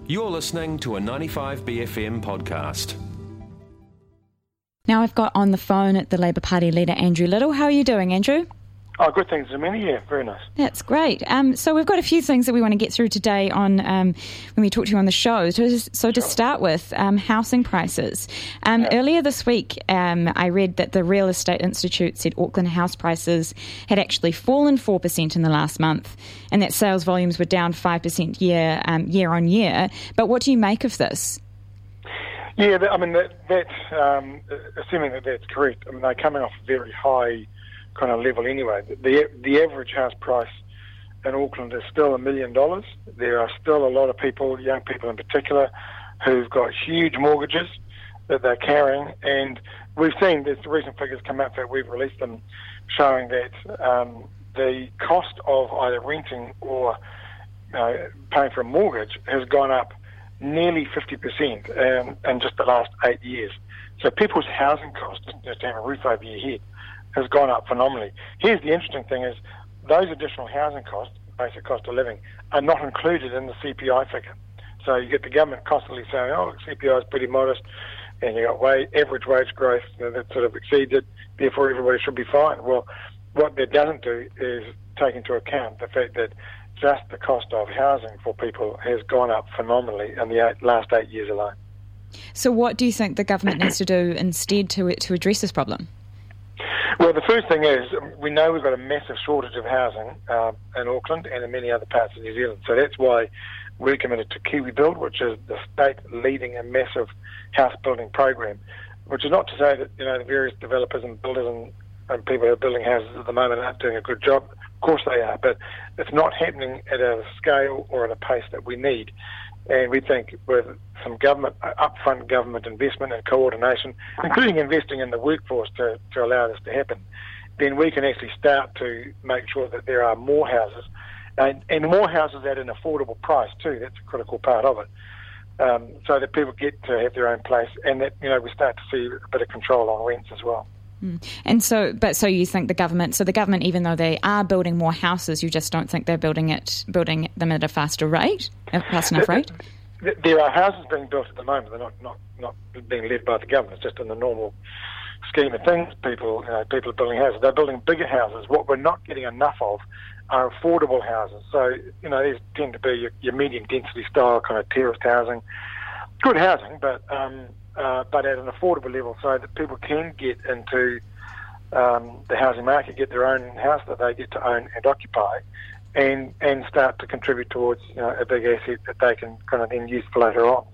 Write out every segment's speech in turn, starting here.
You're listening to a 95BFM podcast. Now I've got on the phone at the Labour Party leader, Andrew Little. How are you doing, Andrew? Oh, good, thanks, Amanda. Yeah, very nice. That's great. So we've got a few things that we want to get through today on when we talk to you on the show. So to start with, housing prices. Earlier this week, I read that the Real Estate Institute said Auckland house prices had actually fallen 4% in the last month, and that sales volumes were down 5% year on year. But what do you make of this? Yeah, assuming that that's correct, I mean, they're coming off a very high kind of level anyway. The average house price in Auckland is still $1 million. There are still a lot of people, young people in particular, who've got huge mortgages that they're carrying, and we've seen there's recent figures come out that we've released them showing that the cost of either renting or paying for a mortgage has gone up nearly 50% in just the last 8 years. So people's housing costs, just to have a roof over your head, has gone up phenomenally. Here's the interesting thing is those additional housing costs, basic cost of living, are not included in the CPI figure. So you get the government constantly saying, oh, CPI is pretty modest, and you got average wage growth that sort of exceeds it, therefore everybody should be fine. Well, what that doesn't do is take into account the fact that just the cost of housing for people has gone up phenomenally in the last 8 years alone. So what do you think the government needs to do instead to address this problem? Well, the first thing is we know we've got a massive shortage of housing in Auckland and in many other parts of New Zealand. So that's why we're committed to KiwiBuild, which is the state leading a massive house building program, which is not to say that the various developers and builders and people who are building houses at the moment aren't doing a good job. Of course they are, but it's not happening at a scale or at a pace that we need. And we think with some upfront government investment and coordination, including investing in the workforce to allow this to happen, then we can actually start to make sure that there are more houses, and more houses at an affordable price too. That's a critical part of it, so that people get to have their own place, and that we start to see a bit of control on rents as well. And so you think the government, even though they are building more houses, you just don't think they're building them at a fast enough rate? There are houses being built at the moment. They're not being led by the government. It's just in the normal scheme of things. People are building houses. They're building bigger houses. What we're not getting enough of are affordable houses. So, these tend to be your medium density style kind of terraced housing. Good housing, but at an affordable level, so that people can get into the housing market, get their own house that they get to own and occupy, and start to contribute towards a big asset that they can kind of then use for later on.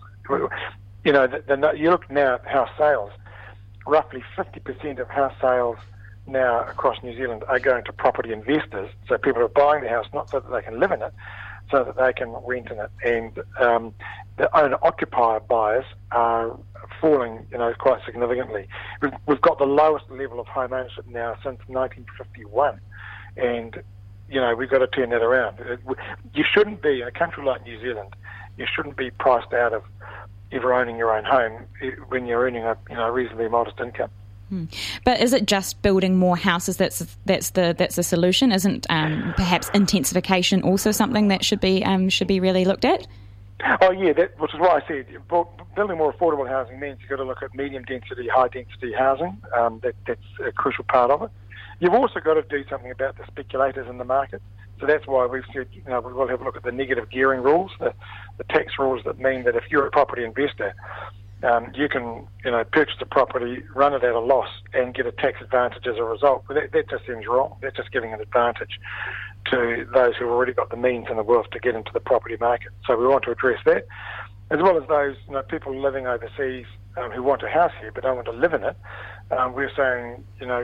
You look now at house sales. Roughly 50% of house sales now across New Zealand are going to property investors. So people are buying the house not so that they can live in it, so that they can rent in it. And the owner-occupier buyers are falling, quite significantly. We've got the lowest level of home ownership now since 1951, and we've got to turn that around. You shouldn't be in a country like New Zealand. You shouldn't be priced out of ever owning your own home when you're earning a reasonably modest income. But is it just building more houses that's the solution? Isn't perhaps intensification also something that should be really looked at? Oh yeah, which is why I said building more affordable housing means you've got to look at medium density, high density housing. That's a crucial part of it. You've also got to do something about the speculators in the market. So that's why we've said we will have a look at the negative gearing rules, the tax rules that mean that if you're a property investor, you can purchase a property, run it at a loss, and get a tax advantage as a result. But that just seems wrong. That's just giving an advantage to those who've already got the means and the wealth to get into the property market. So we want to address that, as well as those people living overseas who want a house here but don't want to live in it. We're saying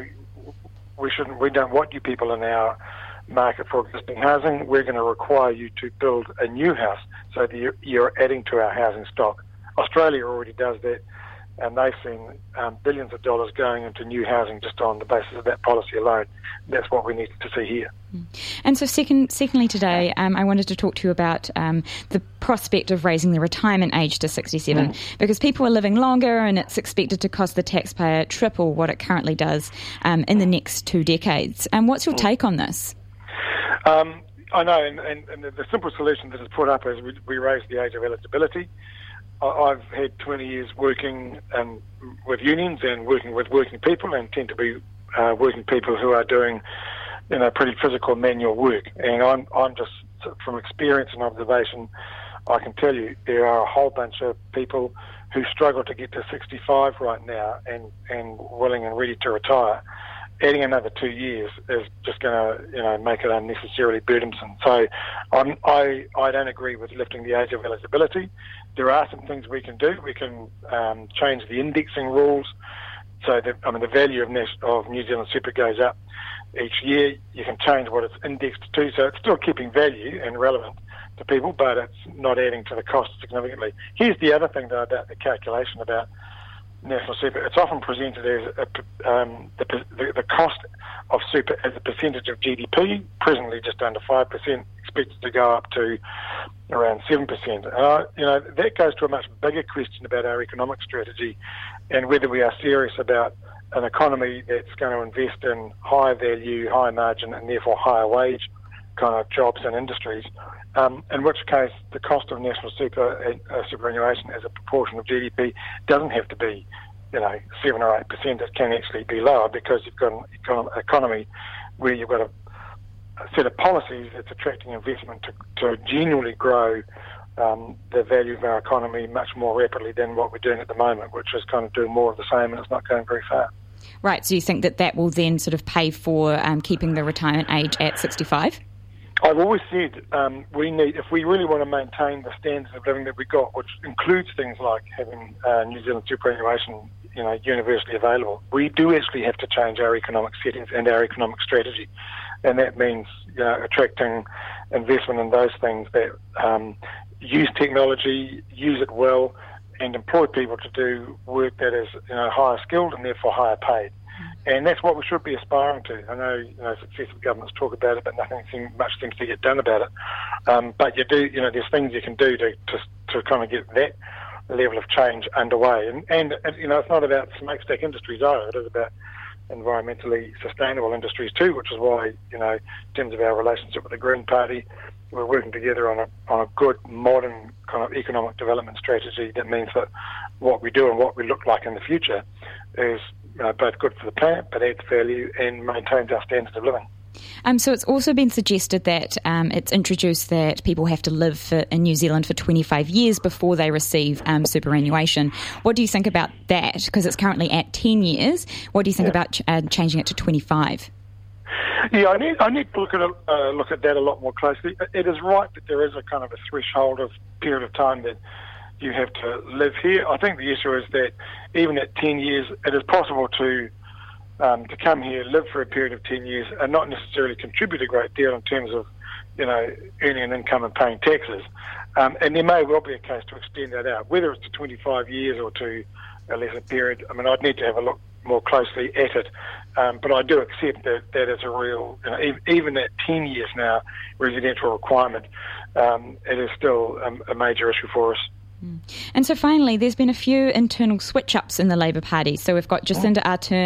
we don't want you people in our market for existing housing. We're going to require you to build a new house so that you're adding to our housing stock. Australia already does that, and they've seen billions of dollars going into new housing just on the basis of that policy alone. That's what we need to see here. And so secondly today, I wanted to talk to you about the prospect of raising the retirement age to 67, because people are living longer and it's expected to cost the taxpayer triple what it currently does in the next 2 decades. What's your take on this? I know, and the simple solution that is put up is we raise the age of eligibility. I've had 20 years working with unions and working with working people, and tend to be working people who are doing, pretty physical manual work. And I'm just, from experience and observation, I can tell you there are a whole bunch of people who struggle to get to 65 right now and willing and ready to retire. Adding another 2 years is just going to, make it unnecessarily burdensome. So I don't agree with lifting the age of eligibility. There are some things we can do. We can change the indexing rules so that, the value of New Zealand Super goes up each year. You can change what it's indexed to, so it's still keeping value and relevant to people, but it's not adding to the cost significantly. Here's the other thing, though, about the calculation about National Super. It's often presented as the cost of super as a percentage of GDP, presently just under 5%, expected to go up to around 7%. That goes to a much bigger question about our economic strategy and whether we are serious about an economy that's going to invest in high value, high margin, and therefore higher wage kind of jobs and industries, in which case the cost of national superannuation as a proportion of GDP doesn't have to be 7 or 8%. It can actually be lower because you've got an economy where you've got a set of policies that's attracting investment to genuinely grow the value of our economy much more rapidly than what we're doing at the moment, which is kind of doing more of the same, and it's not going very far. Right, so you think that will then sort of pay for keeping the retirement age at 65? I've always said we need, if we really want to maintain the standards of living that we got, which includes things like having New Zealand superannuation, universally available, we do actually have to change our economic settings and our economic strategy, and that means attracting investment in those things that use technology, use it well, and employ people to do work that is higher skilled and therefore higher paid. And that's what we should be aspiring to. I know, successive governments talk about it, but much seems to get done about it. But you do, there's things you can do to kind of get that level of change underway. And it's not about smokestack industries either. It is about environmentally sustainable industries too, which is why, in terms of our relationship with the Green Party, we're working together on a good, modern kind of economic development strategy that means that what we do and what we look like in the future is both good for the planet, but adds value and maintains our standards of living. So it's also been suggested that it's introduced that people have to live in New Zealand for 25 years before they receive superannuation. What do you think about that? Because it's currently at 10 years. What do you think about changing it to 25? Yeah, I need to look at that a lot more closely. It is right that there is a kind of a threshold of period of time that you have to live here. I think the issue is that even at 10 years, it is possible to come here, live for a period of 10 years, and not necessarily contribute a great deal in terms of, earning an income and paying taxes. And there may well be a case to extend that out, whether it's to 25 years or to a lesser period. I'd need to have a look more closely at it. But I do accept that is a real, even at 10 years now, residential requirement, it is still a major issue for us. And so finally, there's been a few internal switch-ups in the Labour Party. So we've got Jacinda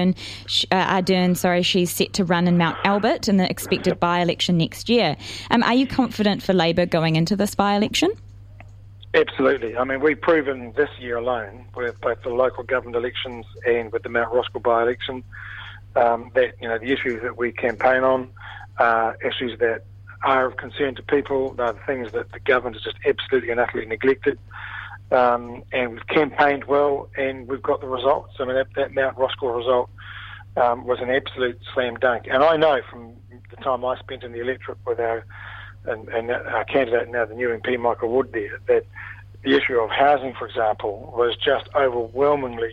Ardern, she's set to run in Mount Albert in the expected by-election next year. Are you confident for Labour going into this by-election? Absolutely. We've proven this year alone, with both the local government elections and with the Mount Roskill by-election, that the issues that we campaign on are issues that are of concern to people. They're the things that the government has just absolutely and utterly neglected. And we've campaigned well, and we've got the results. That Mount Roskill result was an absolute slam dunk. And I know from the time I spent in the electorate with our candidate now, the new MP Michael Wood there, that the issue of housing, for example, was just overwhelmingly,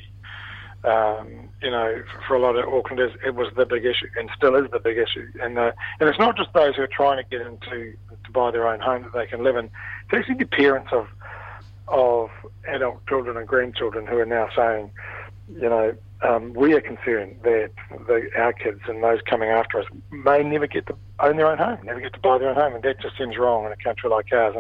for a lot of Aucklanders, it was the big issue and still is the big issue. And it's not just those who are trying to get into to buy their own home that they can live in. It's actually the parents of adult children and grandchildren who are now saying, we are concerned that our kids and those coming after us may never get to own their own home, never get to buy their own home, and that just seems wrong in a country like ours. And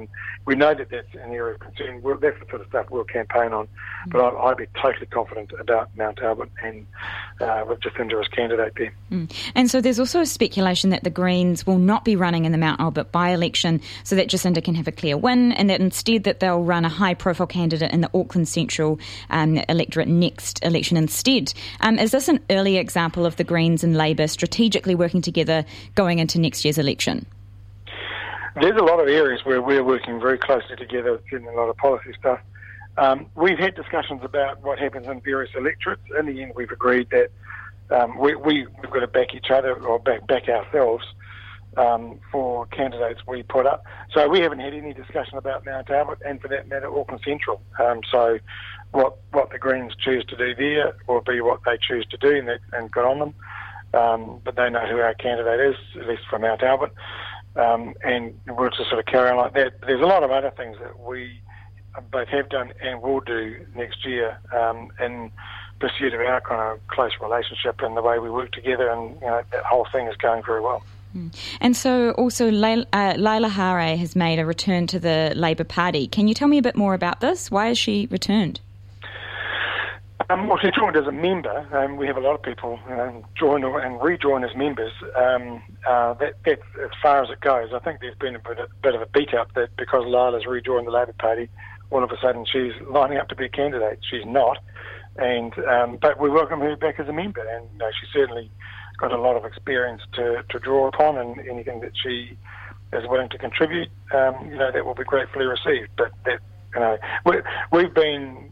we know that that's an area of concern. That's the sort of stuff we'll campaign on. But I'd be totally confident about Mount Albert and with Jacinda as candidate there. And so there's also a speculation that the Greens will not be running in the Mount Albert by-election so that Jacinda can have a clear win, and that instead that they'll run a high-profile candidate in the Auckland Central electorate next election instead. Is this an early example of the Greens and Labour strategically working together going into next year's election? There's a lot of areas where we're working very closely together, doing a lot of policy stuff. We've had discussions about what happens in various electorates. In the end, we've agreed that we've got to back each other or back ourselves for candidates we put up. So we haven't had any discussion about Mount Albert and, for that matter, Auckland Central. So what the Greens choose to do there will be what they choose to do, and good on them. But they know who our candidate is, at least for Mount Albert. And we'll just sort of carry on like that. But there's a lot of other things that we both have done and will do next year in pursuit of our kind of close relationship and the way we work together, and that whole thing is going very well. And so also Laila Hare has made a return to the Labour Party. Can you tell me a bit more about this? Why has she returned? Well, she joined as a member. We have a lot of people join and rejoin as members. That's as far as it goes. I think there's been a bit of a beat-up that because Laila's rejoined the Labour Party, all of a sudden she's lining up to be a candidate. She's not. But we welcome her back as a member, and she certainly got a lot of experience to draw upon, and anything that she is willing to contribute, that will be gratefully received. But we've been...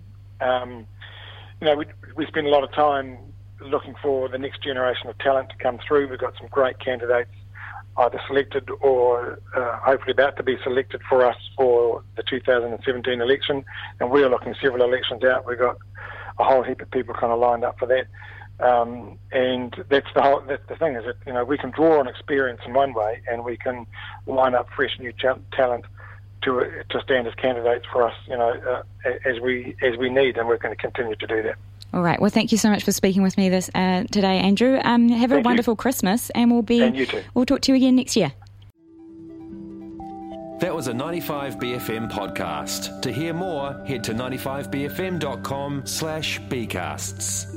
we spend a lot of time looking for the next generation of talent to come through. We've got some great candidates either selected or hopefully about to be selected for us for the 2017 election, and we're looking several elections out. We've got a whole heap of people kind of lined up for that. And that's the thing, is that we can draw on experience in one way, and we can line up fresh new talent to stand as candidates for us, as we need, and we're going to continue to do that. All right. Well, thank you so much for speaking with me today, Andrew. Have a wonderful Christmas, and and you too. We'll talk to you again next year. That was a 95BFM podcast. To hear more, head to 95bfm.com/bcasts.